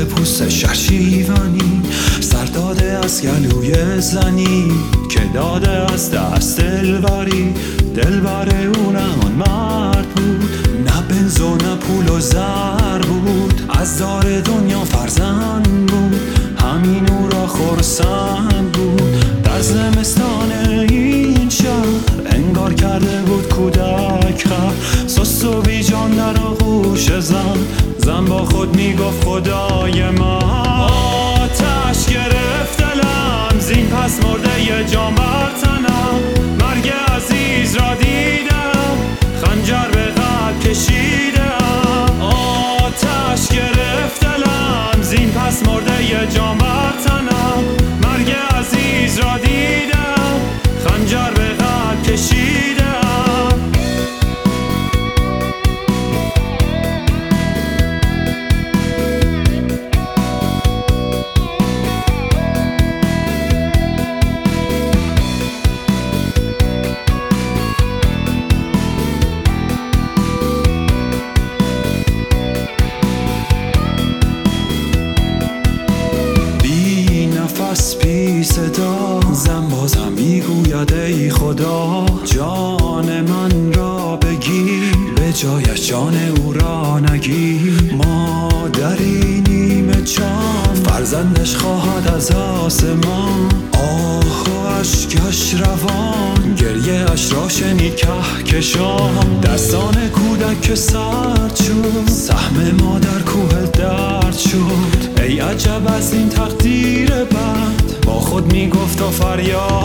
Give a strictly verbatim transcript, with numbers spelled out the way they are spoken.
پوست شیوانی، سر داده از گلوی زنی که داده از دست دلبری. دلبر اون آن مرد بود، نه بنز و نه پول و زر بود، از دار دنیا فرزند بود، همین او را خرسند بود. در زمستان این شهر انگار کرده بود کودک خر، سست و بی جان در آغوش زن، زن با خود میگفت خدای من. آتش گرفت دلم، زین پس مرده جان بر تنم، مرگ عزیز را دیدم، خنجر به قلب کشیدم. آتش گرفت دلم، زین پس مرده جان بر تنم، مرگ عزیز را دیدم، خنجر به قلب کشیدم. نفس بی صدا زن بازم میگوید ای خدا، جان من را بگیر، به جایش جان او را نگیر. مادری نیمه جان فرزندش خواهد از آسمان، آه و اشکش روان، گریه اش را شنید کهکشان. دستان کودک سرد شد، سهم مادر کوه درد شد، ای عجب از این تقدیر بد، با خود میگفت و فریاد